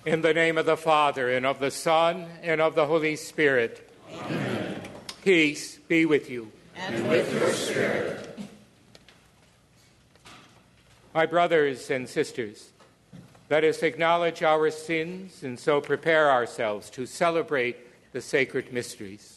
In the name of the Father, and of the Son, and of the Holy Spirit. Amen. Peace be with you. And with your spirit. My brothers and sisters, let us acknowledge our sins and so prepare ourselves to celebrate the sacred mysteries.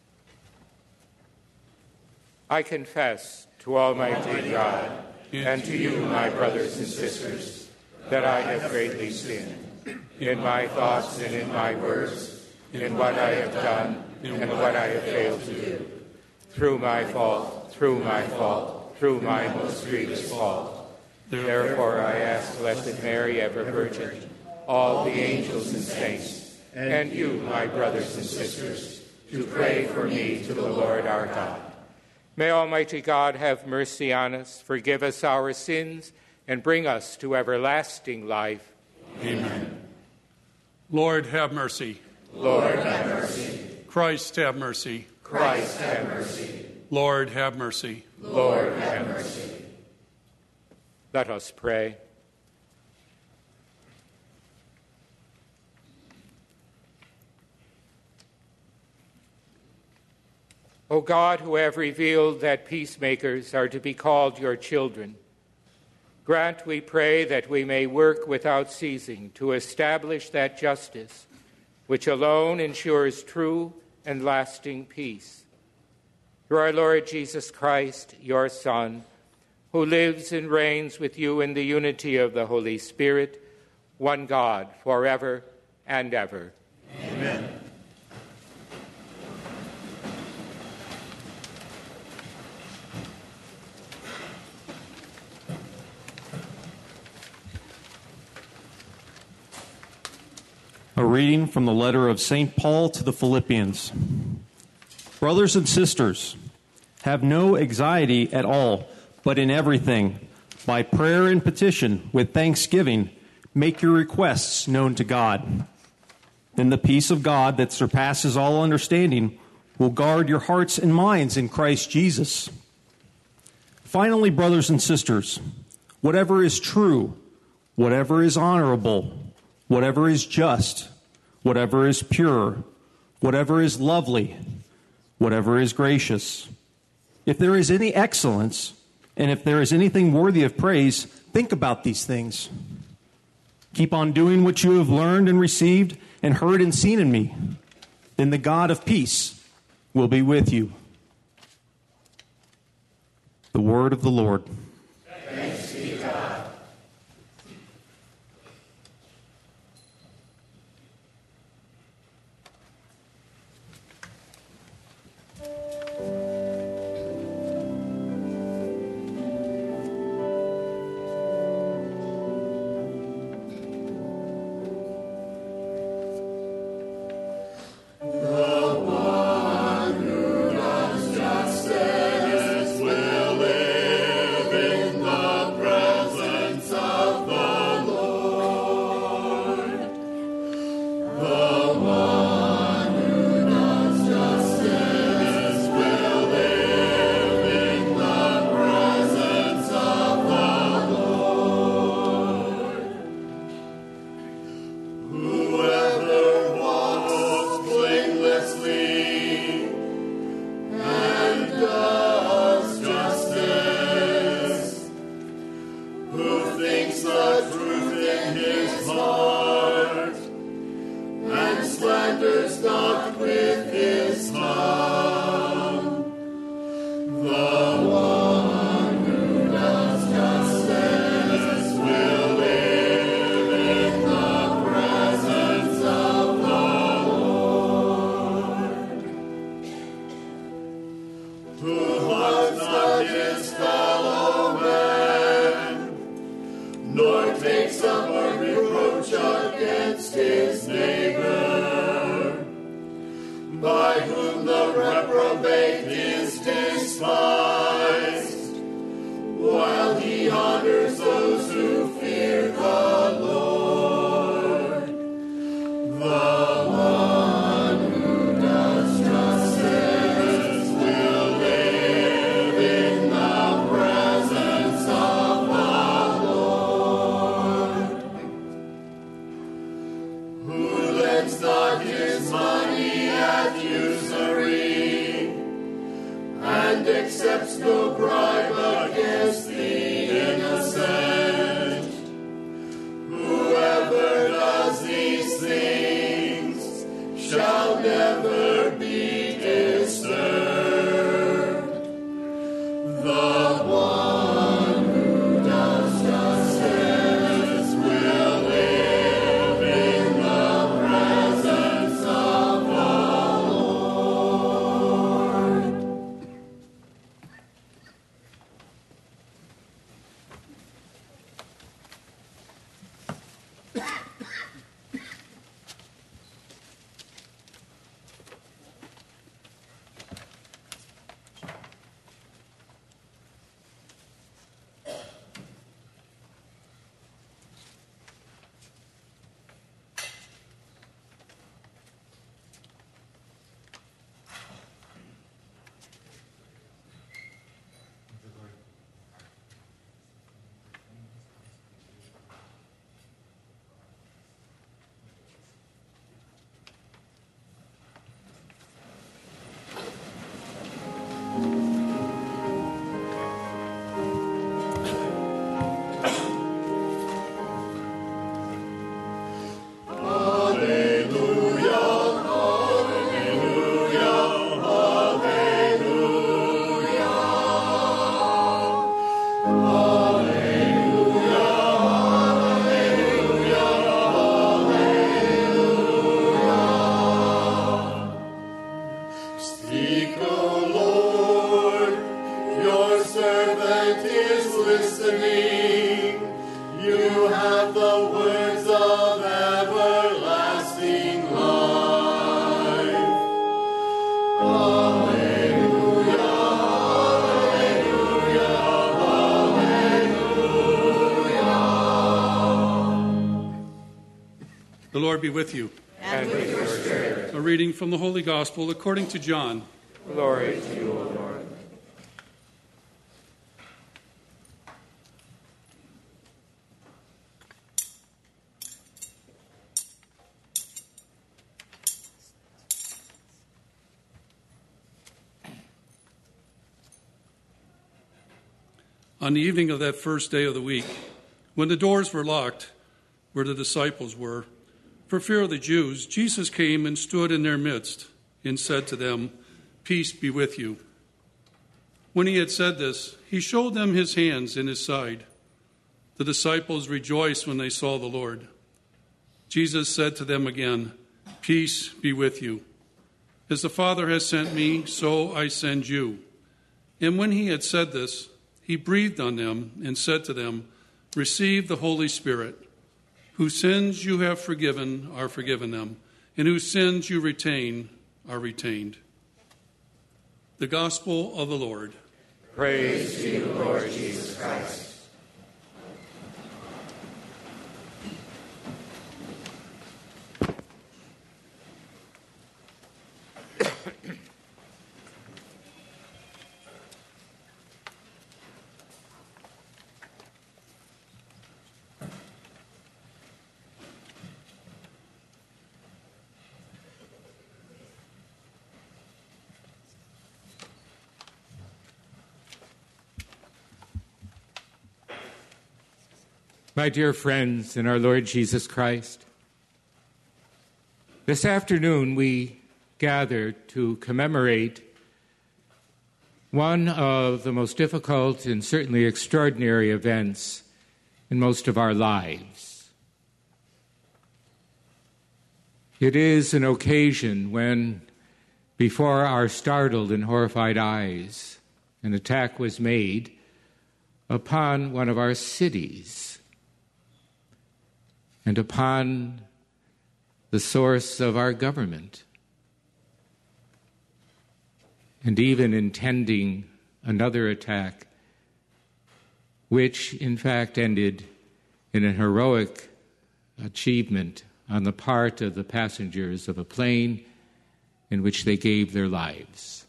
I confess to Almighty God and to you, my brothers and sisters, that I have greatly sinned in my thoughts and in my words, in what I have done and what I have failed to do, through my fault, through my most grievous fault. Therefore I ask Blessed Mary, ever Virgin, all the angels and saints, and you, my brothers and sisters, to pray for me to the Lord our God. May Almighty God have mercy on us, forgive us our sins, and bring us to everlasting life. Amen. Lord, have mercy. Lord, have mercy. Christ, have mercy. Christ, have mercy. Lord, have mercy. Lord, have mercy. Let us pray. O God, who have revealed that peacemakers are to be called your children, grant, we pray, that we may work without ceasing to establish that justice which alone ensures true and lasting peace. Through our Lord Jesus Christ, your Son, who lives and reigns with you in the unity of the Holy Spirit, one God, forever and ever. Amen. A reading from the letter of St. Paul to the Philippians. Brothers and sisters, have no anxiety at all, but in everything, by prayer and petition, with thanksgiving, make your requests known to God. Then the peace of God that surpasses all understanding will guard your hearts and minds in Christ Jesus. Finally, brothers and sisters, whatever is true, whatever is honorable, whatever is just, whatever is pure, whatever is lovely, whatever is gracious, if there is any excellence, and if there is anything worthy of praise, think about these things. Keep on doing what you have learned and received and heard and seen in me. Then the God of peace will be with you. The word of the Lord. Thanks be to God. By whom the reprobate is despised. listening. You have the words of everlasting life. Alleluia, alleluia, alleluia. The Lord be with you. And with your spirit. A reading from the Holy Gospel according to John. Glory to you, O Lord. On the evening of that first day of the week, when the doors were locked where the disciples were, for fear of the Jews, Jesus came and stood in their midst and said to them, "Peace be with you." When he had said this, he showed them his hands and his side. The disciples rejoiced when they saw the Lord. Jesus said to them again, "Peace be with you. As the Father has sent me, so I send you." And when he had said this, he breathed on them and said to them, "Receive the Holy Spirit. Whose sins you have forgiven are forgiven them, and whose sins you retain are retained." The Gospel of the Lord. Praise to you, Lord Jesus Christ. My dear friends in our Lord Jesus Christ, this afternoon we gather to commemorate one of the most difficult and certainly extraordinary events in most of our lives. It is an occasion when, before our startled and horrified eyes, an attack was made upon one of our cities and upon the source of our government, and even intending another attack, which in fact ended in a heroic achievement on the part of the passengers of a plane in which they gave their lives.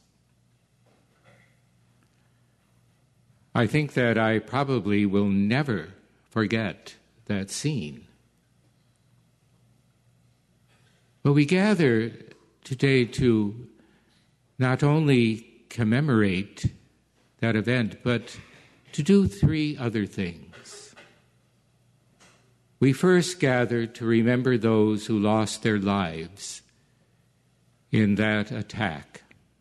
I think that I probably will never forget that scene. But we gather today to not only commemorate that event, but to do three other things. We first gather to remember those who lost their lives in that attack.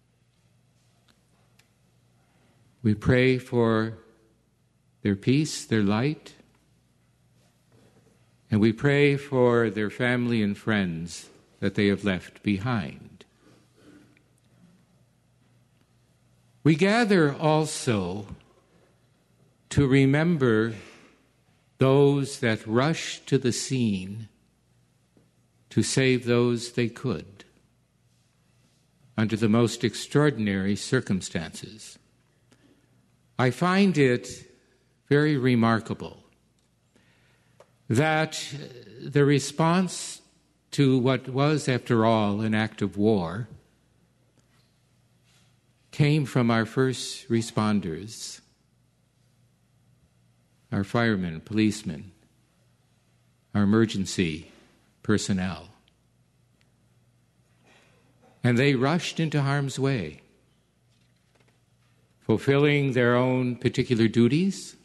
We pray for their peace, their light, and we pray for their family and friends that they have left behind. We gather also to remember those that rushed to the scene to save those they could under the most extraordinary circumstances. I find it very remarkable that the response to what was, after all, an act of war came from our first responders, our firemen, policemen, our emergency personnel. And they rushed into harm's way, fulfilling their own particular duties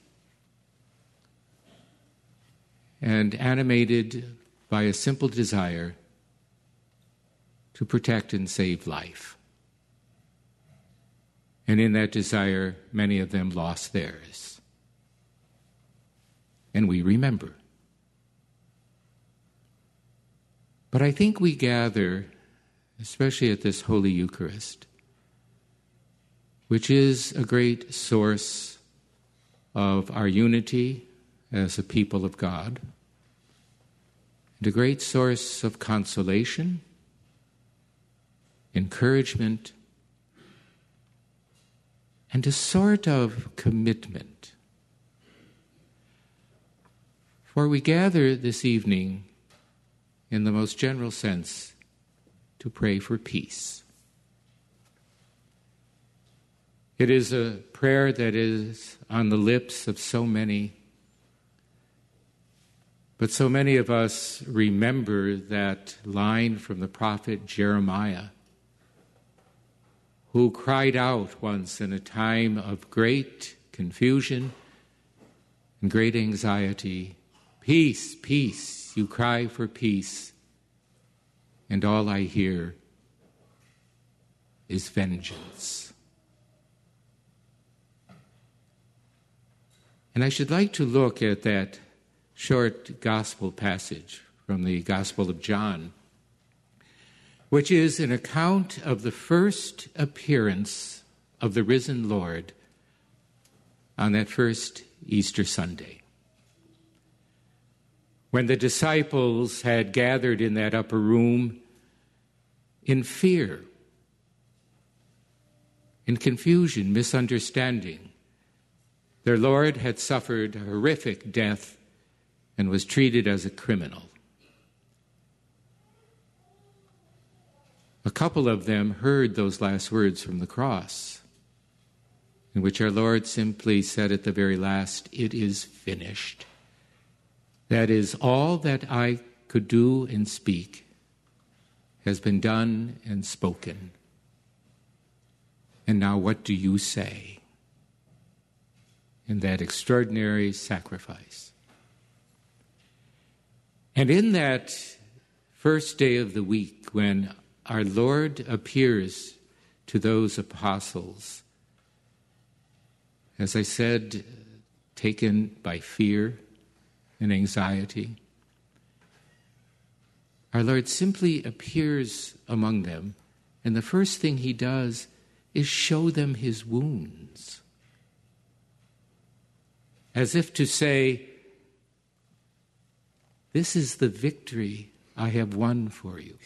and animated by a simple desire to protect and save life. And in that desire, many of them lost theirs. And we remember. But I think we gather, especially at this Holy Eucharist, which is a great source of our unity as a people of God, and a great source of consolation, encouragement, and a sort of commitment. For we gather this evening, in the most general sense, to pray for peace. It is a prayer that is on the lips of so many, but so many of us remember that line from the prophet Jeremiah, who cried out once in a time of great confusion and great anxiety, "Peace, peace," you cry for peace, and all I hear is vengeance. And I should like to look at that short gospel passage from the Gospel of John, which is an account of the first appearance of the risen Lord on that first Easter Sunday, when the disciples had gathered in that upper room in fear, in confusion, misunderstanding. Their Lord had suffered a horrific death and was treated as a criminal. A couple of them heard those last words from the cross, in which our Lord simply said at the very last, "It is finished." That is, all that I could do and speak has been done and spoken. And now what do you say? In that extraordinary sacrifice. And in that first day of the week, when our Lord appears to those apostles, as I said, taken by fear and anxiety, our Lord simply appears among them, and the first thing he does is show them his wounds, as if to say, "This is the victory I have won for you."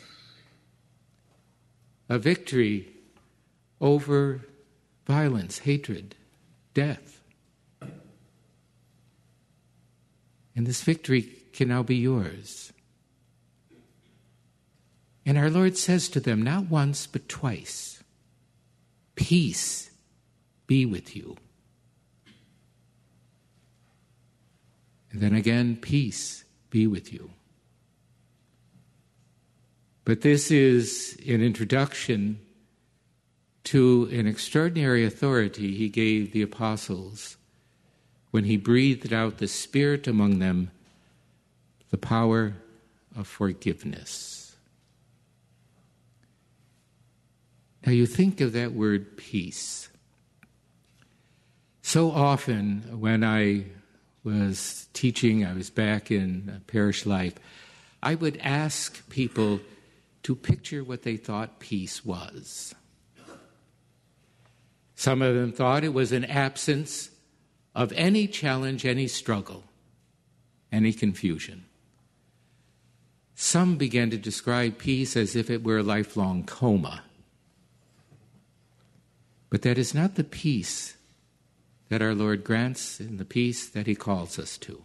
A victory over violence, hatred, death. And this victory can now be yours. And our Lord says to them, not once but twice, "Peace be with you." And then again, "Peace be with you." But this is an introduction to an extraordinary authority he gave the apostles when he breathed out the Spirit among them, the power of forgiveness. Now you think of that word peace. So often when I was teaching, I was back in parish life, I would ask people to picture what they thought peace was. Some of them thought it was an absence of any challenge, any struggle, any confusion. Some began to describe peace as if it were a lifelong coma. But that is not the peace that our Lord grants and the peace that he calls us to.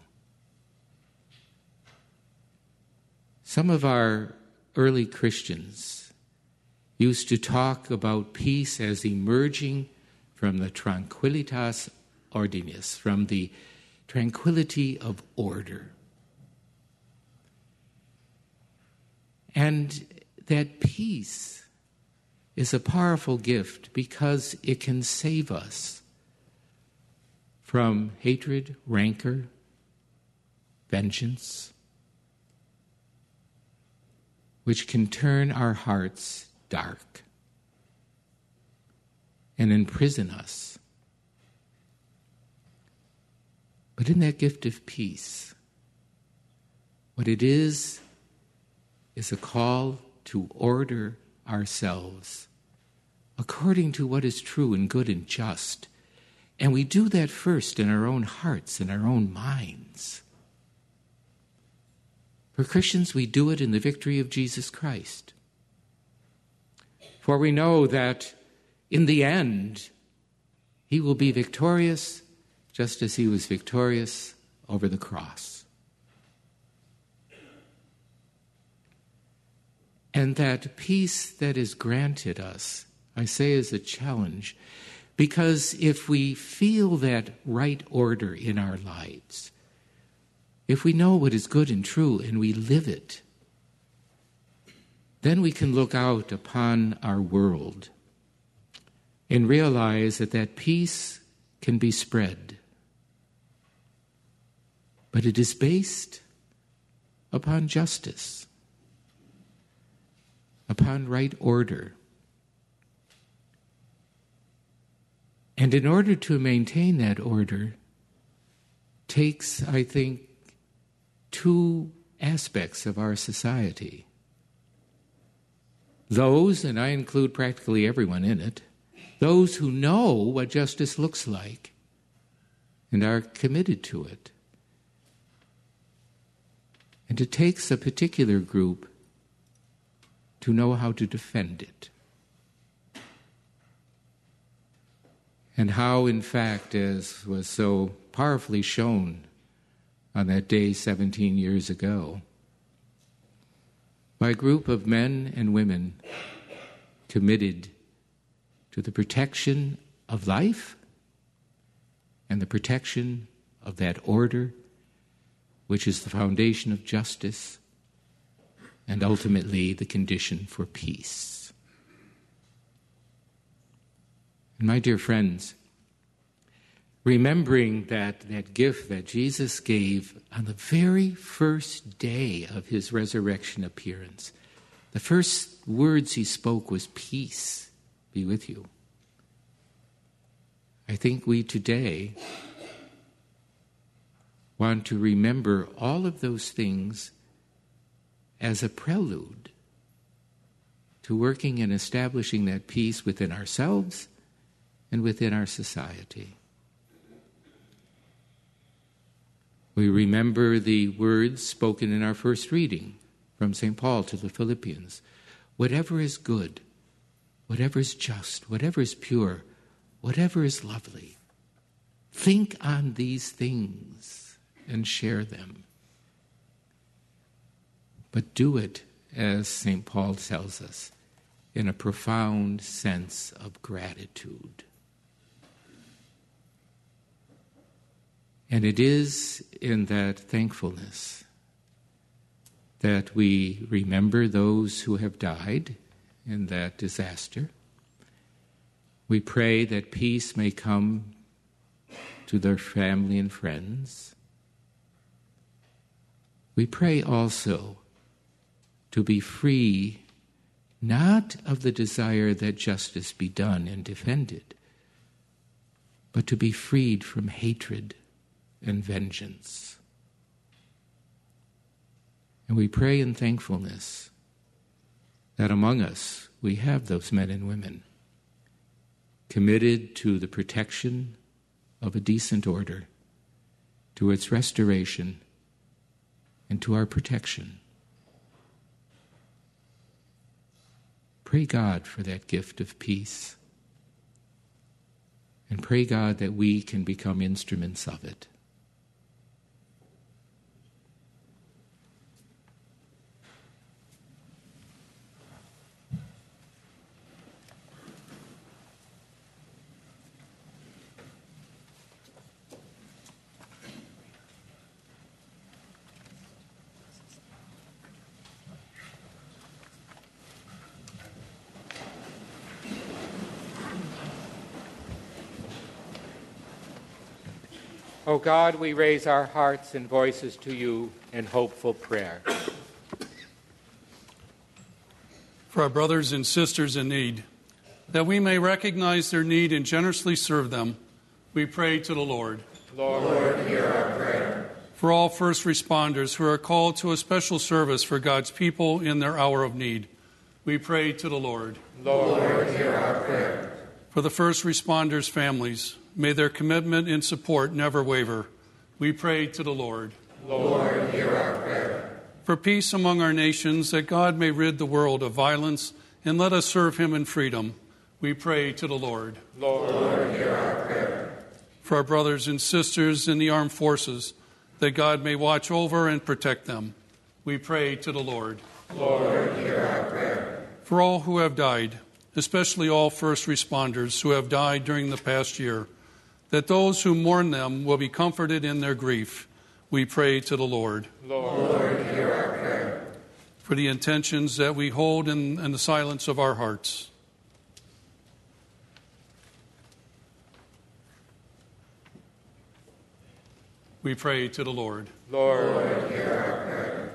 Some of our early Christians used to talk about peace as emerging from the tranquillitas ordinis, from the tranquility of order. And that peace is a powerful gift because it can save us from hatred, rancor, vengeance, which can turn our hearts dark and imprison us. But in that gift of peace, what it is a call to order ourselves according to what is true and good and just, And we do that first in our own hearts, in our own minds. For Christians, we do it in the victory of Jesus Christ. For we know that in the end, he will be victorious just as he was victorious over the cross. And that peace that is granted us, I say as a challenge, because if we feel that right order in our lives, if we know what is good and true and we live it, then we can look out upon our world and realize that that peace can be spread. But it is based upon justice, upon right order. And in order to maintain that order takes, I think, two aspects of our society. Those, and I include practically everyone in it, those who know what justice looks like and are committed to it. And it takes a particular group to know how to defend it. And how, in fact, as was so powerfully shown on that day 17 years ago, by a group of men and women committed to the protection of life and the protection of that order, which is the foundation of justice and ultimately the condition for peace. And my dear friends, remembering that gift that Jesus gave on the very first day of his resurrection appearance, the first words he spoke was, "Peace be with you." I think we today want to remember all of those things as a prelude to working and establishing that peace within ourselves and within our society. We remember the words spoken in our first reading from St. Paul to the Philippians. Whatever is good, whatever is just, whatever is pure, whatever is lovely, think on these things and share them. But do it, as St. Paul tells us, in a profound sense of gratitude. And it is in that thankfulness that we remember those who have died in that disaster. We pray that peace may come to their family and friends. We pray also to be free, not of the desire that justice be done and defended, but to be freed from hatred and vengeance. And we pray in thankfulness that among us we have those men and women committed to the protection of a decent order, to its restoration, and to our protection. Pray God for that gift of peace, and pray God that we can become instruments of it. O God, we raise our hearts and voices to you in hopeful prayer. For our brothers and sisters in need, that we may recognize their need and generously serve them, we pray to the Lord. Lord, hear our prayer. For all first responders who are called to a special service for God's people in their hour of need, we pray to the Lord. Lord, hear our prayer. For the first responders' families, May their commitment and support never waver. We pray to the Lord. Lord, hear our prayer. For peace among our nations, that God may rid the world of violence and let us serve him in freedom. We pray to the Lord. Lord, hear our prayer. For our brothers and sisters in the armed forces, that God may watch over and protect them. We pray to the Lord. Lord, hear our prayer. For all who have died, especially all first responders who have died during the past year, that those who mourn them will be comforted in their grief. We pray to the Lord. Lord, hear our prayer. For the intentions that we hold in the silence of our hearts. We pray to the Lord. Lord, hear our prayer.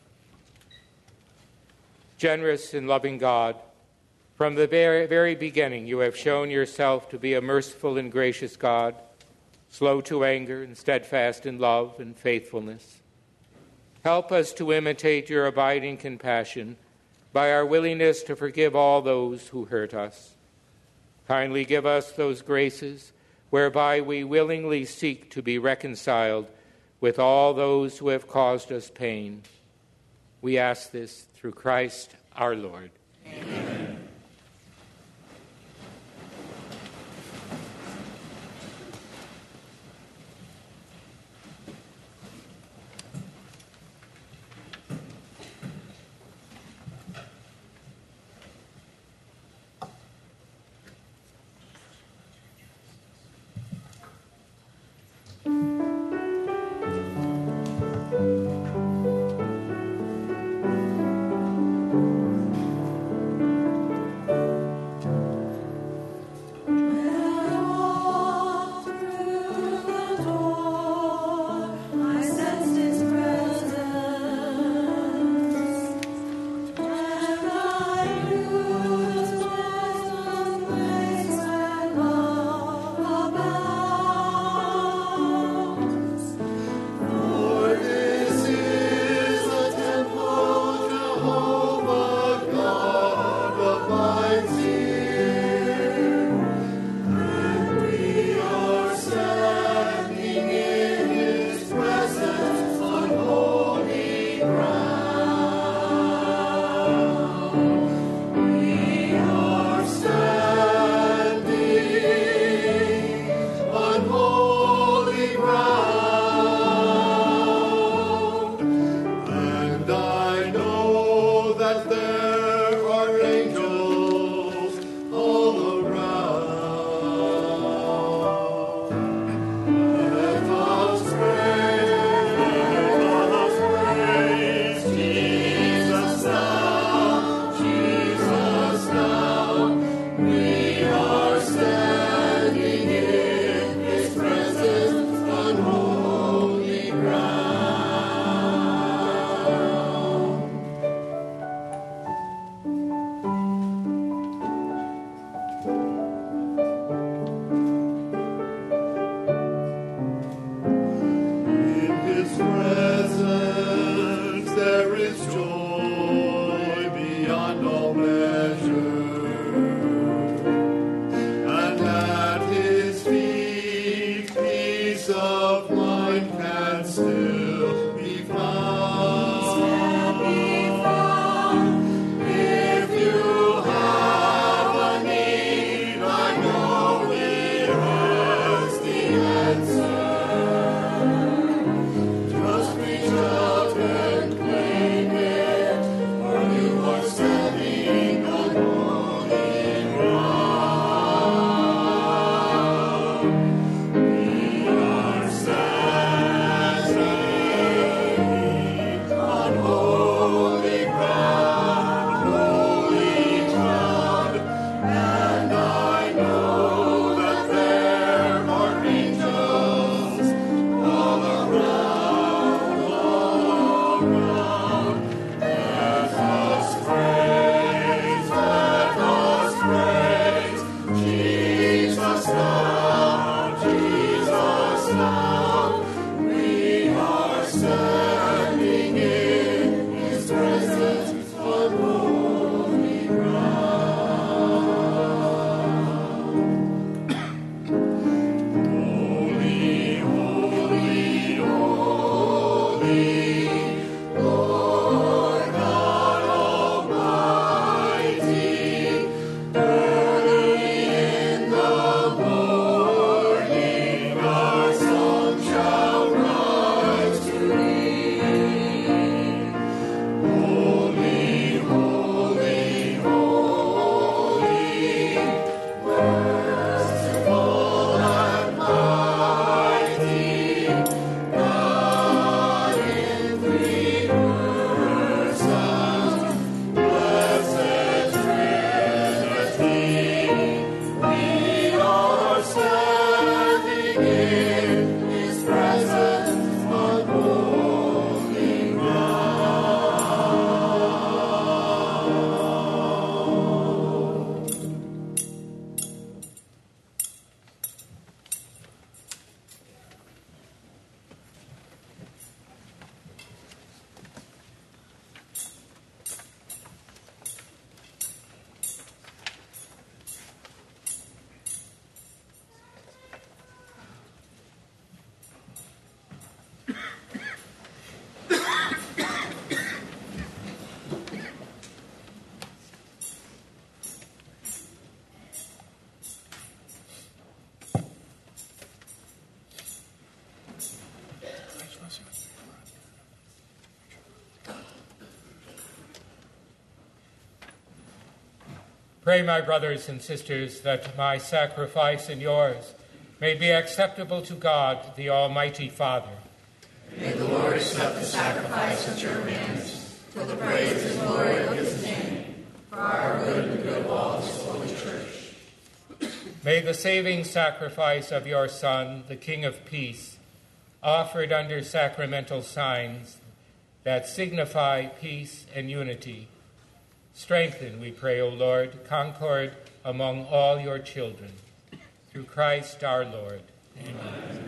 Generous and loving God, from the very beginning you have shown yourself to be a merciful and gracious God, slow to anger and steadfast in love and faithfulness. Help us to imitate your abiding compassion by our willingness to forgive all those who hurt us. Kindly give us those graces whereby we willingly seek to be reconciled with all those who have caused us pain. We ask this through Christ our Lord. Amen. in his presence on holy ground. Pray, my brothers and sisters, that my sacrifice and yours may be acceptable to God, the Almighty Father. May the Lord accept the sacrifice at your hands for the praise and glory of his name, for our good and the good of all his holy church. May the saving sacrifice of your Son, the King of Peace, offered under sacramental signs that signify peace and unity, strengthen, we pray, O Lord, concord among all your children. Through Christ our Lord. Amen.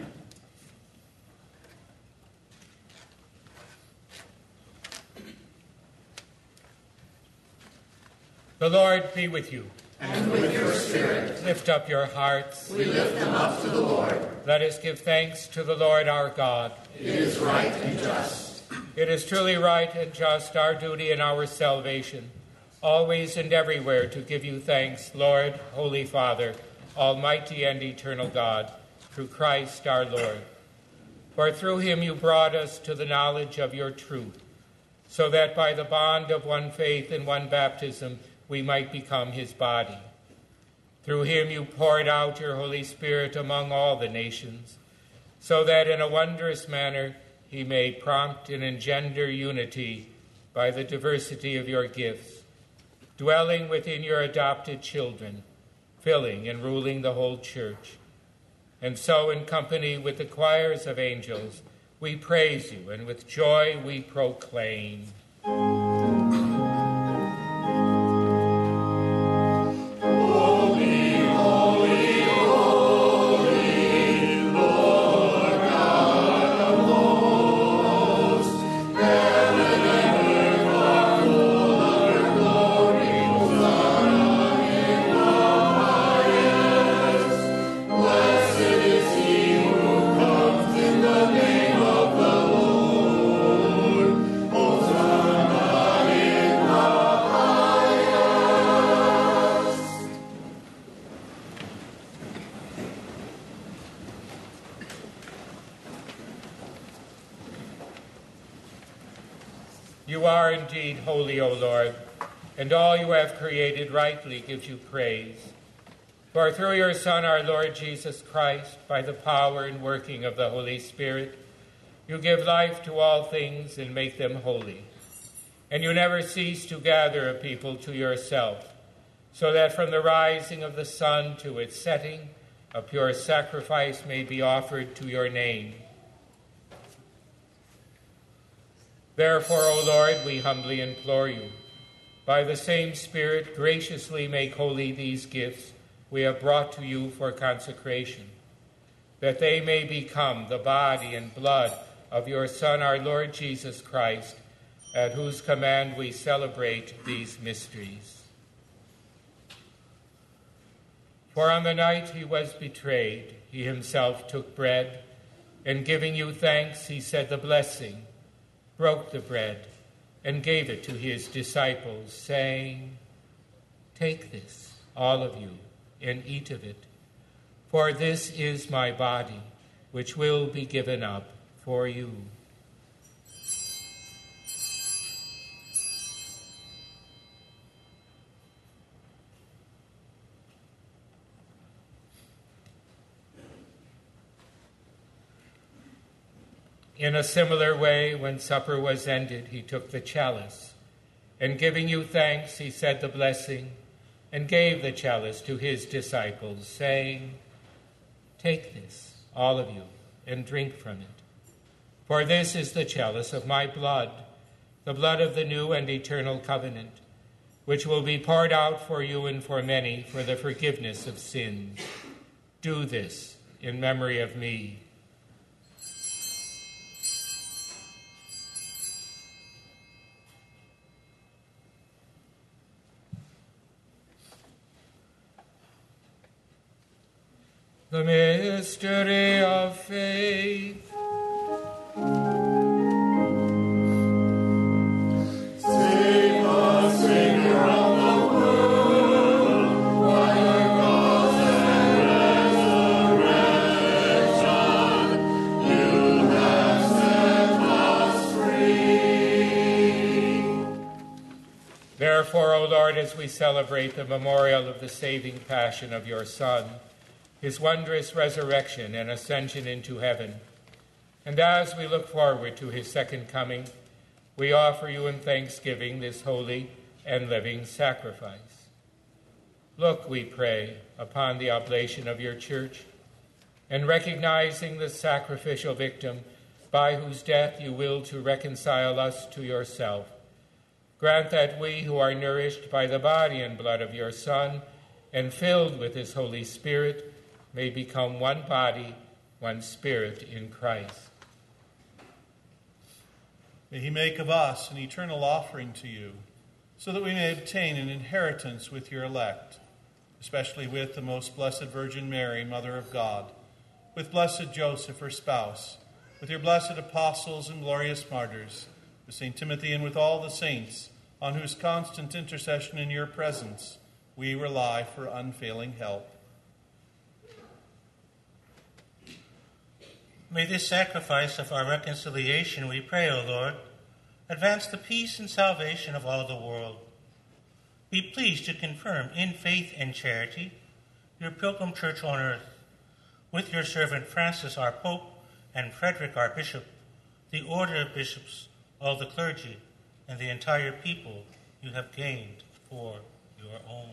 The Lord be with you. And with your spirit. Lift up your hearts. We lift them up to the Lord. Let us give thanks to the Lord our God. It is right and just. It is truly right and just, our duty and our salvation, always and everywhere to give you thanks, Lord, Holy Father, Almighty and eternal God, through Christ our Lord. For through him you brought us to the knowledge of your truth, so that by the bond of one faith and one baptism we might become his body. Through him you poured out your Holy Spirit among all the nations, so that in a wondrous manner he may prompt and engender unity by the diversity of your gifts, dwelling within your adopted children, filling and ruling the whole church. And so, in company with the choirs of angels, we praise you, and with joy we proclaim. You are indeed holy, O Lord, and all you have created rightly gives you praise. For through your Son, our Lord Jesus Christ, by the power and working of the Holy Spirit, you give life to all things and make them holy. And you never cease to gather a people to yourself, so that from the rising of the sun to its setting, a pure sacrifice may be offered to your name. Therefore, O Lord, we humbly implore you, by the same Spirit, graciously make holy these gifts we have brought to you for consecration, that they may become the body and blood of your Son, our Lord Jesus Christ, at whose command we celebrate these mysteries. For on the night he was betrayed, he himself took bread, and giving you thanks, he said the blessing, broke the bread, and gave it to his disciples, saying, "Take this, all of you, and eat of it, for this is my body, which will be given up for you." In a similar way, when supper was ended, he took the chalice, and giving you thanks, he said the blessing, and gave the chalice to his disciples, saying, "Take this, all of you, and drink from it. For this is the chalice of my blood, the blood of the new and eternal covenant, which will be poured out for you and for many for the forgiveness of sins. Do this in memory of me. The mystery of faith. Save us, Savior of the world, by your cross and resurrection, you have set us free. Therefore, O Lord, as we celebrate the memorial of the saving passion of your Son, his wondrous resurrection and ascension into heaven, and as we look forward to his second coming, we offer you in thanksgiving this holy and living sacrifice. Look, we pray, upon the oblation of your church, and recognizing the sacrificial victim by whose death you will to reconcile us to yourself, grant that we who are nourished by the body and blood of your Son and filled with his Holy Spirit may become one body, one spirit in Christ. May he make of us an eternal offering to you, so that we may obtain an inheritance with your elect, especially with the most blessed Virgin Mary, Mother of God, with blessed Joseph, her spouse, with your blessed apostles and glorious martyrs, with St. Timothy and with all the saints, on whose constant intercession in your presence we rely for unfailing help. May this sacrifice of our reconciliation, we pray, O Lord, advance the peace and salvation of all the world. Be pleased to confirm in faith and charity your pilgrim church on earth, with your servant Francis, our Pope, and Frederick, our Bishop, the order of bishops, all the clergy, and the entire people you have gained for your own.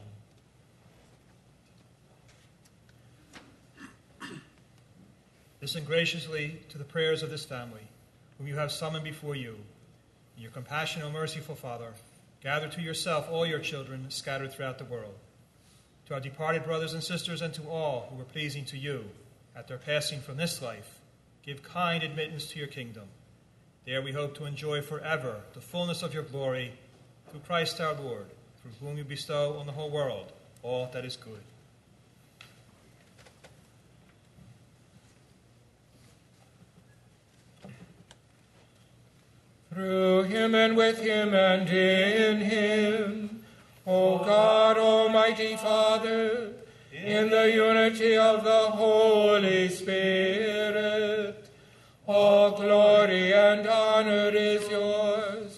Listen graciously to the prayers of this family, whom you have summoned before you. In your compassion, O merciful Father, gather to yourself all your children scattered throughout the world. To our departed brothers and sisters and to all who were pleasing to you at their passing from this life, give kind admittance to your kingdom. There we hope to enjoy forever the fullness of your glory through Christ our Lord, through whom you bestow on the whole world all that is good. Through him and with him and in him, O God, Almighty Father, in the unity of the Holy Spirit, all glory and honor is yours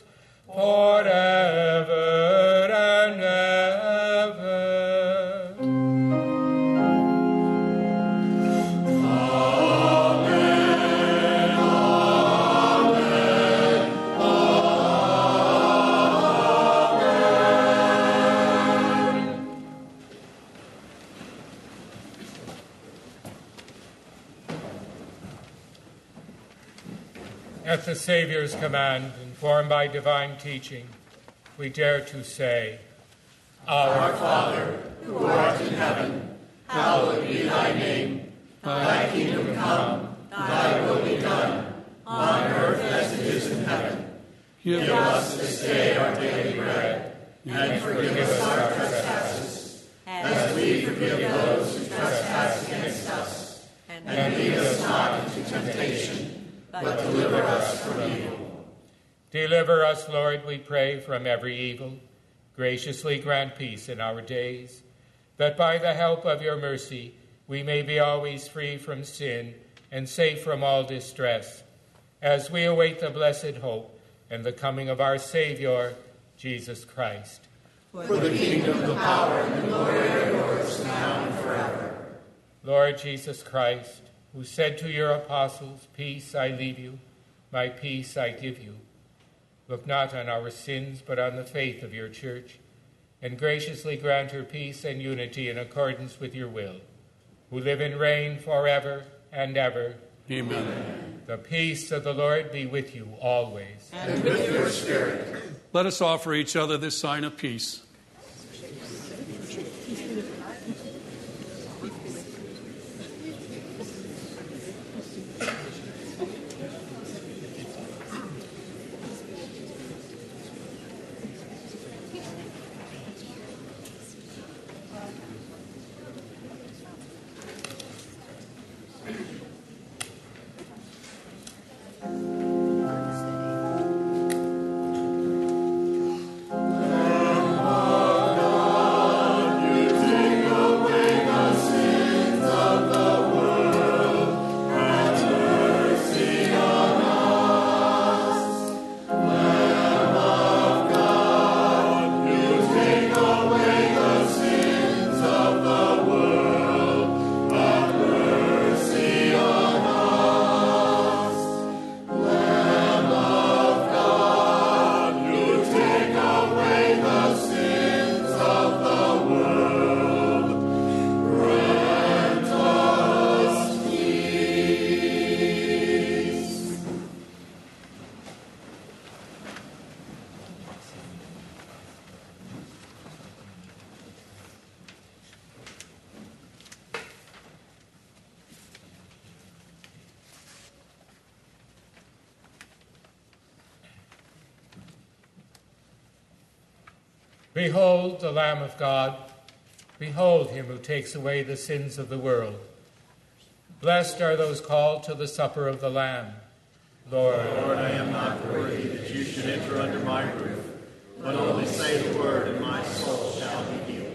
forever and ever. At the Savior's command, informed by divine teaching, we dare to say, Our Father, who art in heaven, hallowed be thy name. Thy kingdom come, thy will be done, on earth as it is in heaven. Give us this day our daily bread, and forgive us our trespasses, as we forgive those who trespass against us. And lead us not into temptation, but deliver us from evil. Deliver us, Lord, we pray, from every evil. Graciously grant peace in our days, that by the help of your mercy we may be always free from sin and safe from all distress, as we await the blessed hope and the coming of our Savior, Jesus Christ. For the kingdom, the power, and the glory are yours, now and forever. Lord Jesus Christ, who said to your apostles, Peace I leave you, my peace I give you, look not on our sins, but on the faith of your church, and graciously grant her peace and unity in accordance with your will, who live and reign forever and ever. Amen. The peace of the Lord be with you always. And with your spirit. Let us offer each other this sign of peace. Behold the Lamb of God. Behold him who takes away the sins of the world. Blessed are those called to the supper of the Lamb. Lord, I am not worthy that you should enter under my roof, but only say the word, and my soul shall be healed.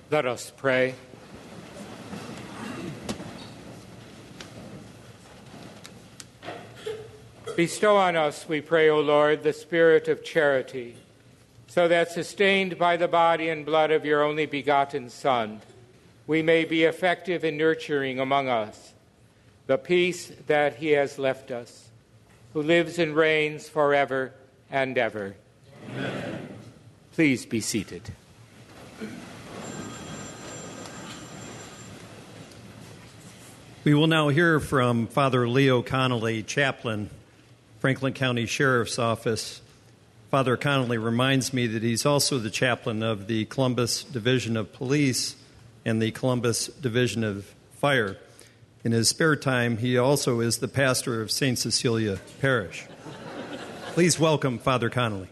Let us pray. Bestow on us, we pray, O Lord, the spirit of charity, so that, sustained by the body and blood of your only begotten Son, we may be effective in nurturing among us the peace that he has left us, who lives and reigns forever and ever. Amen. Please be seated. We will now hear from Father Leo Connolly, chaplain, Franklin County Sheriff's Office. Father Connolly reminds me that he's also the chaplain of the Columbus Division of Police and the Columbus Division of Fire. In his spare time, he also is the pastor of St. Cecilia Parish. Please welcome Father Connolly.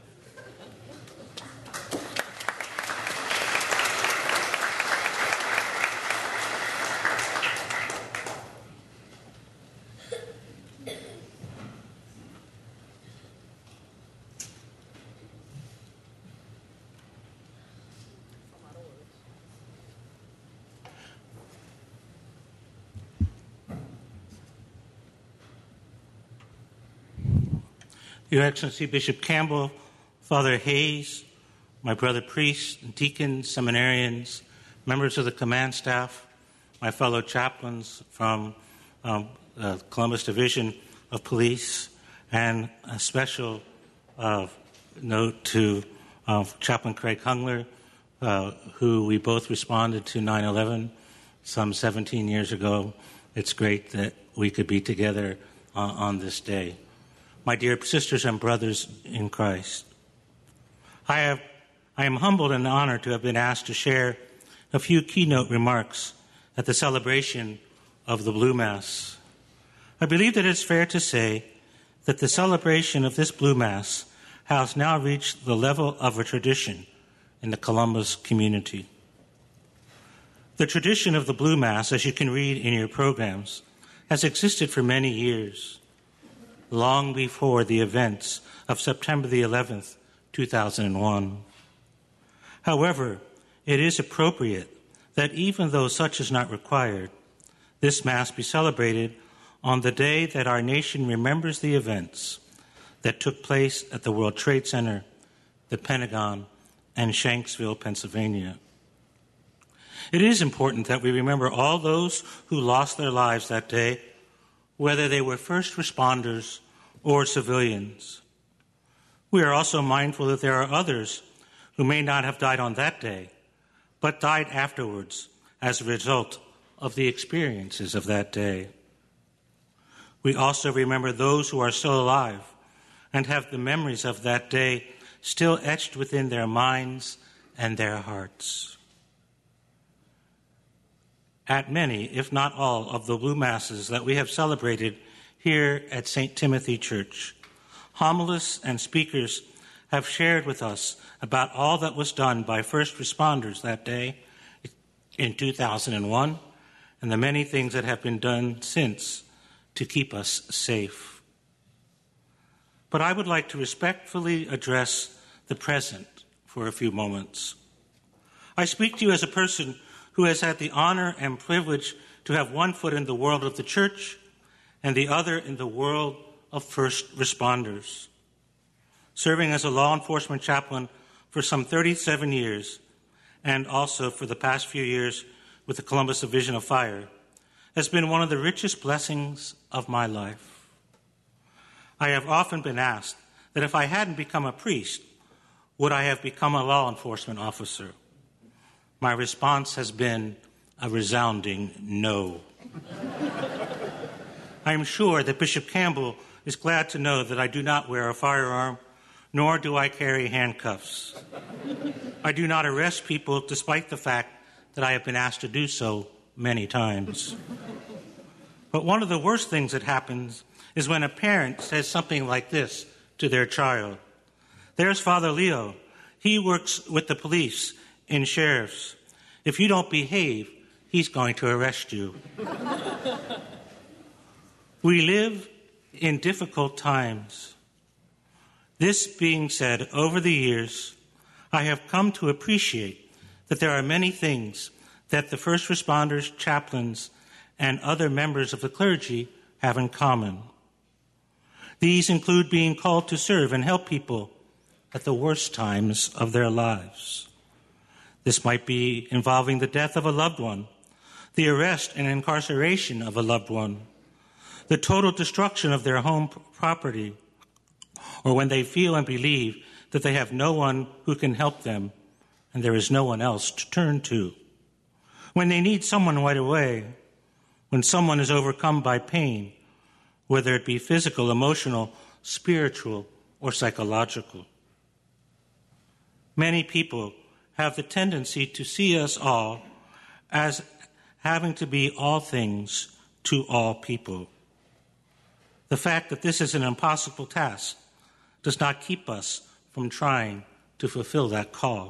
Your Excellency, Bishop Campbell, Father Hayes, my brother priests, deacons, seminarians, members of the command staff, my fellow chaplains from the Columbus Division of Police, and a special note to Chaplain Craig Hungler, who we both responded to 9/11 some 17 years ago. It's great that we could be together on this day. My dear sisters and brothers in Christ, I am humbled and honored to have been asked to share a few keynote remarks at the celebration of the Blue Mass. I believe that it's fair to say that the celebration of this Blue Mass has now reached the level of a tradition in the Columbus community. The tradition of the Blue Mass, as you can read in your programs, has existed for many years, long before the events of September the 11th, 2001. However, it is appropriate that even though such is not required, this Mass be celebrated on the day that our nation remembers the events that took place at the World Trade Center, the Pentagon, and Shanksville, Pennsylvania. It is important that we remember all those who lost their lives that day, whether they were first responders or civilians. We are also mindful that there are others who may not have died on that day, but died afterwards as a result of the experiences of that day. We also remember those who are still alive and have the memories of that day still etched within their minds and their hearts. At many, if not all, of the Blue Masses that we have celebrated here at St. Timothy Church, homilists and speakers have shared with us about all that was done by first responders that day in 2001 and the many things that have been done since to keep us safe. But I would like to respectfully address the present for a few moments. I speak to you as a person who has had the honor and privilege to have one foot in the world of the church and the other in the world of first responders. Serving as a law enforcement chaplain for some 37 years, and also for the past few years with the Columbus Division of Fire, has been one of the richest blessings of my life. I have often been asked that if I hadn't become a priest, would I have become a law enforcement officer? My response has been a resounding no. I am sure that Bishop Campbell is glad to know that I do not wear a firearm, nor do I carry handcuffs. I do not arrest people despite the fact that I have been asked to do so many times. But one of the worst things that happens is when a parent says something like this to their child. There's Father Leo. He works with the police in sheriffs. If you don't behave, he's going to arrest you. We live in difficult times. This being said, over the years, I have come to appreciate that there are many things that the first responders, chaplains, and other members of the clergy have in common. These include being called to serve and help people at the worst times of their lives. This might be involving the death of a loved one, the arrest and incarceration of a loved one, the total destruction of their home property, or when they feel and believe that they have no one who can help them and there is no one else to turn to. When they need someone right away, when someone is overcome by pain, whether it be physical, emotional, spiritual, or psychological. Many people have the tendency to see us all as having to be all things to all people. The fact that this is an impossible task does not keep us from trying to fulfill that call.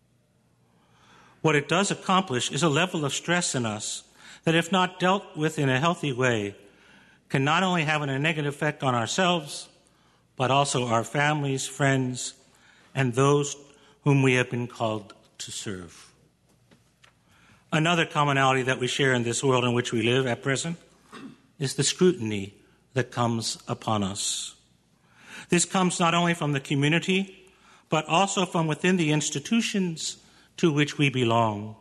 What it does accomplish is a level of stress in us that, if not dealt with in a healthy way, can not only have a negative effect on ourselves, but also our families, friends, and those whom we have been called to serve. Another commonality that we share in this world in which we live at present is the scrutiny that comes upon us. This comes not only from the community, but also from within the institutions to which we belong.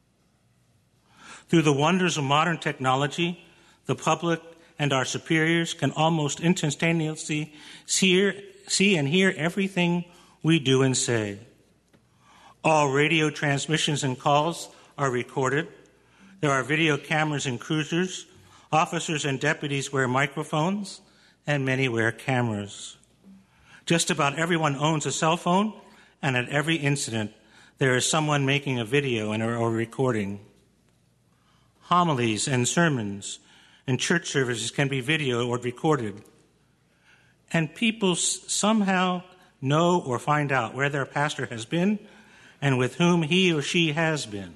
Through the wonders of modern technology, the public and our superiors can almost instantaneously see and hear everything we do and say. All radio transmissions and calls are recorded. There are video cameras in cruisers. Officers and deputies wear microphones, and many wear cameras. Just about everyone owns a cell phone, and at every incident, there is someone making a video or recording. Homilies and sermons and church services can be videoed or recorded. And people somehow know or find out where their pastor has been and with whom he or she has been.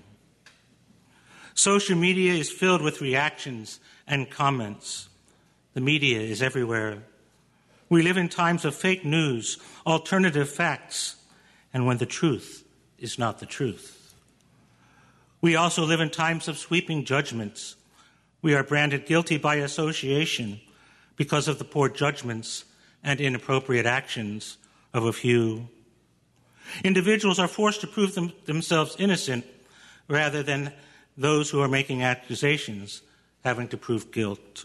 Social media is filled with reactions and comments. The media is everywhere. We live in times of fake news, alternative facts, and when the truth is not the truth. We also live in times of sweeping judgments. We are branded guilty by association because of the poor judgments and inappropriate actions of a few. Individuals are forced to prove themselves innocent rather than those who are making accusations having to prove guilt.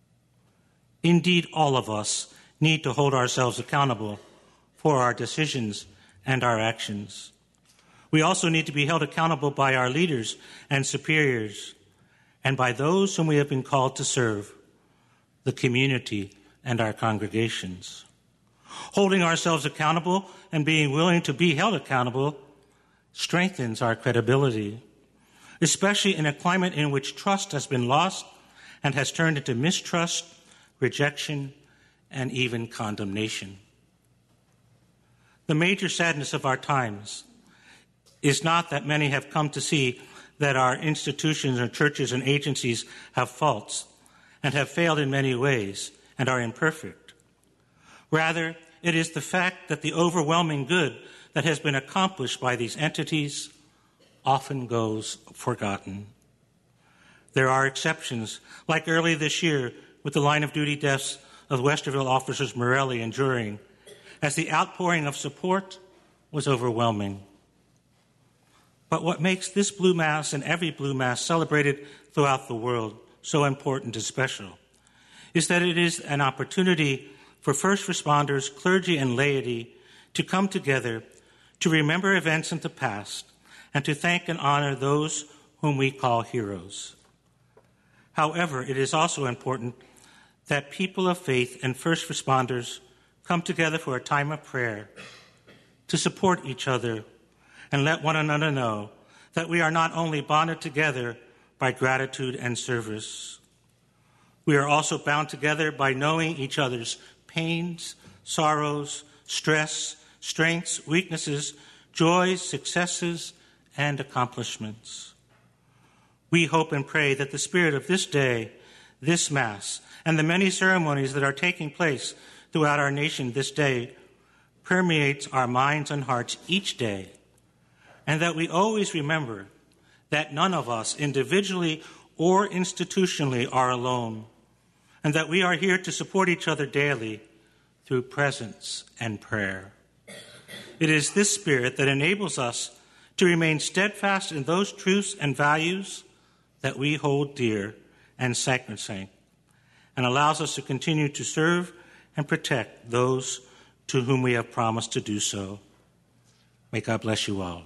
Indeed, all of us need to hold ourselves accountable for our decisions and our actions. We also need to be held accountable by our leaders and superiors and by those whom we have been called to serve, the community and our congregations. Holding ourselves accountable and being willing to be held accountable strengthens our credibility, especially in a climate in which trust has been lost and has turned into mistrust, rejection, and even condemnation. The major sadness of our times is not that many have come to see that our institutions and churches and agencies have faults and have failed in many ways and are imperfect. Rather, it is the fact that the overwhelming good that has been accomplished by these entities often goes forgotten. There are exceptions, like early this year with the line of duty deaths of Westerville officers Morelli and Juring, as the outpouring of support was overwhelming. But what makes this Blue Mass and every Blue Mass celebrated throughout the world so important and special is that it is an opportunity for first responders, clergy, and laity to come together to remember events in the past and to thank and honor those whom we call heroes. However, it is also important that people of faith and first responders come together for a time of prayer to support each other and let one another know that we are not only bonded together by gratitude and service, we are also bound together by knowing each other's pains, sorrows, stress, strengths, weaknesses, joys, successes, and accomplishments. We hope and pray that the spirit of this day, this Mass, and the many ceremonies that are taking place throughout our nation this day permeates our minds and hearts each day, and that we always remember that none of us, individually or institutionally, are alone, and that we are here to support each other daily through presence and prayer. It is this spirit that enables us to remain steadfast in those truths and values that we hold dear and sacrosanct, and allows us to continue to serve and protect those to whom we have promised to do so. May God bless you all.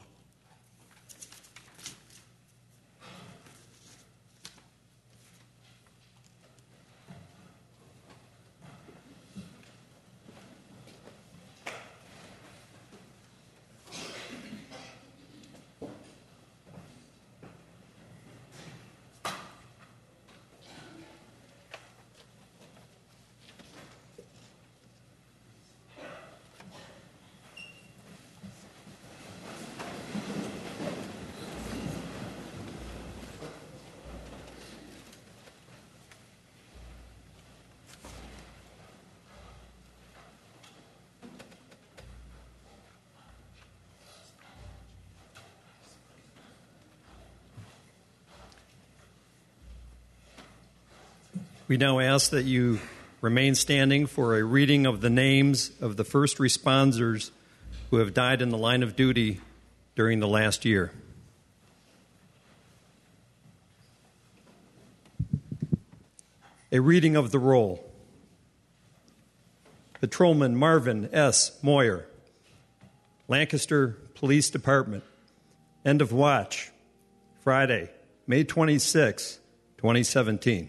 We now ask that you remain standing for a reading of the names of the first responders who have died in the line of duty during the last year. A reading of the roll. Patrolman Marvin S. Moyer, Lancaster Police Department. End of watch, Friday, May 26, 2017.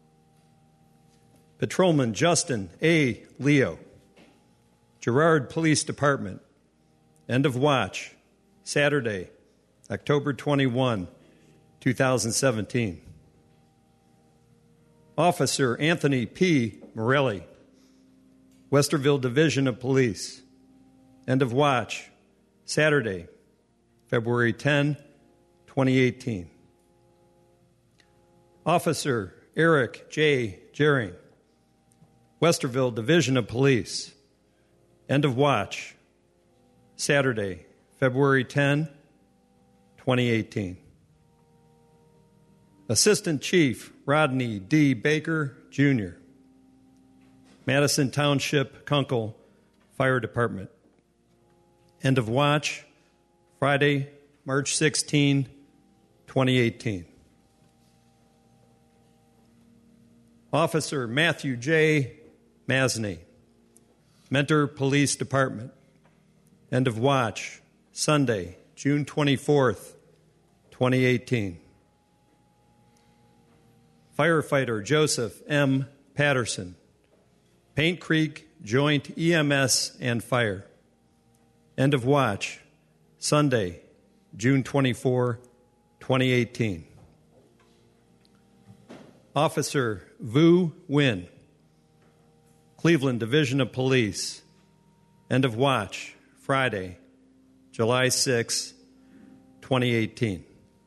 Patrolman Justin A. Leo, Girard Police Department. End of watch, Saturday, October 21, 2017. Officer Anthony P. Morelli, Westerville Division of Police. End of watch, Saturday, February 10, 2018. Officer Eric J. Jering, Westerville Division of Police. End of watch, Saturday, February 10, 2018. Assistant Chief Rodney D. Baker, Jr., Madison Township Kunkel Fire Department. End of watch, Friday, March 16, 2018. Officer Matthew J. Masney, Mentor Police Department. End of watch, Sunday, June 24th, 2018. Firefighter Joseph M. Patterson, Paint Creek Joint EMS and Fire. End of watch, Sunday, June 24, 2018. Officer Vu Nguyen, Cleveland Division of Police. End of watch, Friday, July 6, 2018.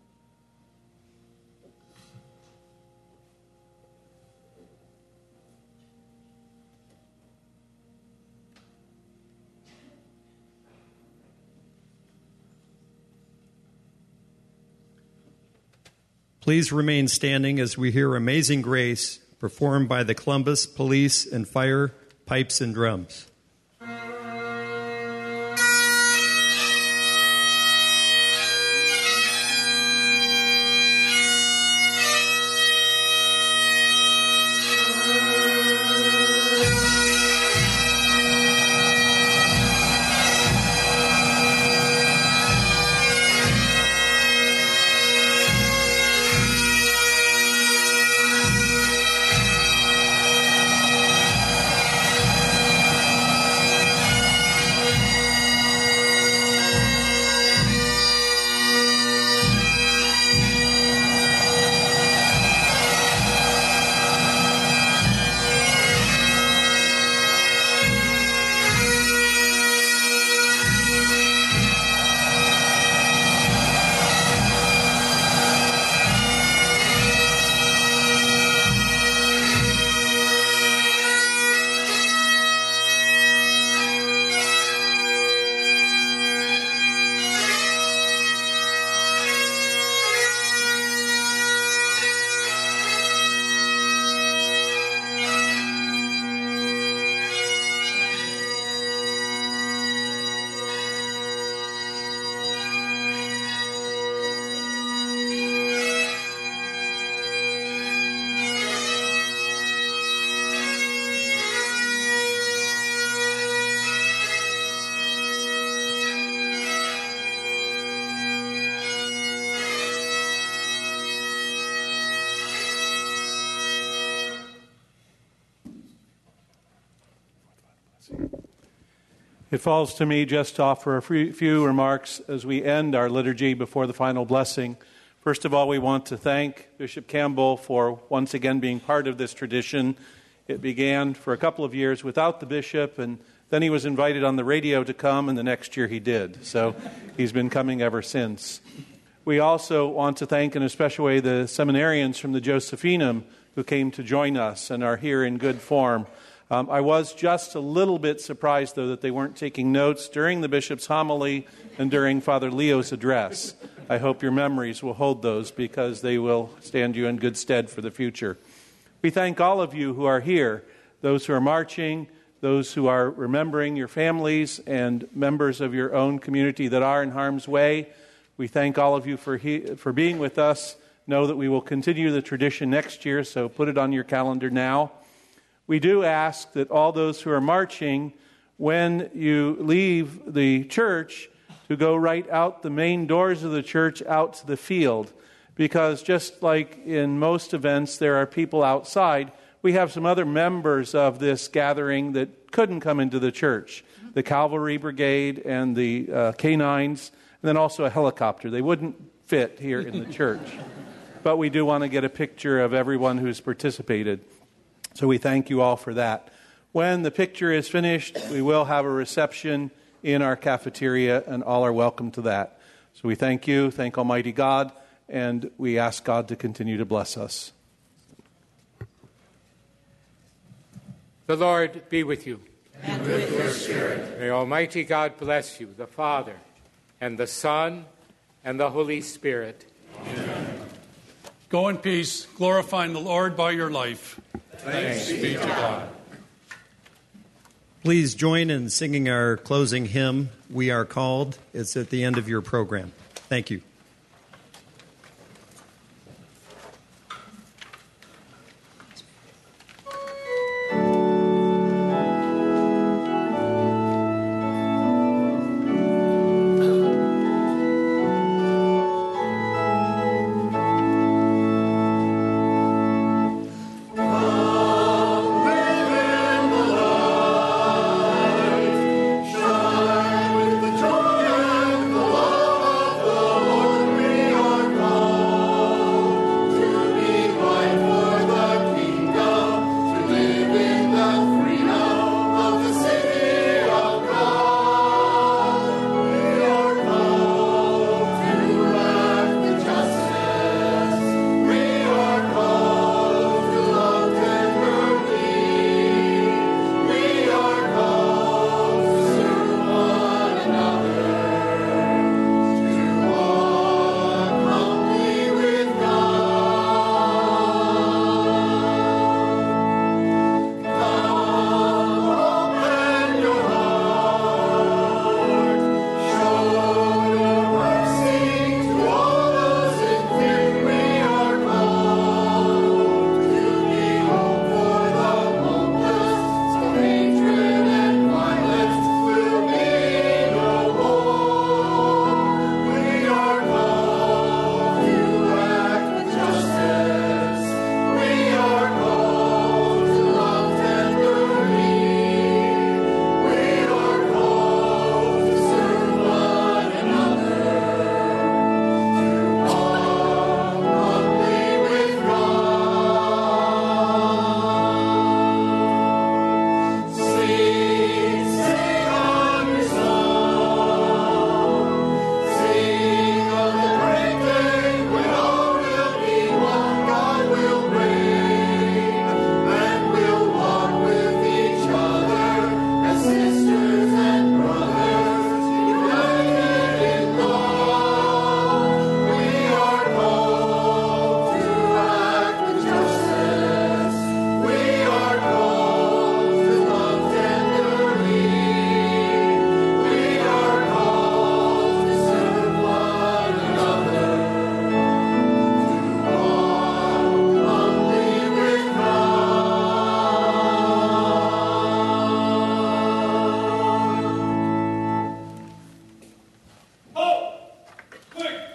Please remain standing as we hear Amazing Grace performed by the Columbus Police and Fire Pipes and Drums. It falls to me just to offer a few remarks as we end our liturgy before the final blessing. First of all, we want to thank Bishop Campbell for once again being part of this tradition. It began for a couple of years without the bishop, and then he was invited on the radio to come, and the next year he did. So he's been coming ever since. We also want to thank in a special way the seminarians from the Josephinum who came to join us and are here in good form. I was just a little bit surprised, though, that they weren't taking notes during the bishop's homily and during Father Leo's address. I hope your memories will hold those because they will stand you in good stead for the future. We thank all of you who are here, those who are marching, those who are remembering your families and members of your own community that are in harm's way. We thank all of you for being with us. Know that we will continue the tradition next year, so put it on your calendar now. We do ask that all those who are marching, when you leave the church, to go right out the main doors of the church out to the field. Because just like in most events, there are people outside. We have some other members of this gathering that couldn't come into the church. The Cavalry Brigade and the Canines, and then also a helicopter. They wouldn't fit here in the church. But we do want to get a picture of everyone who's participated. So we thank you all for that. When the picture is finished, we will have a reception in our cafeteria, and all are welcome to that. So we thank you, thank Almighty God, and we ask God to continue to bless us. The Lord be with you. And with your spirit. May Almighty God bless you, the Father, and the Son, and the Holy Spirit. Amen. Go in peace, glorifying the Lord by your life. Thanks be to God. Please join in singing our closing hymn, We Are Called. It's at the end of your program. Thank you. Quick!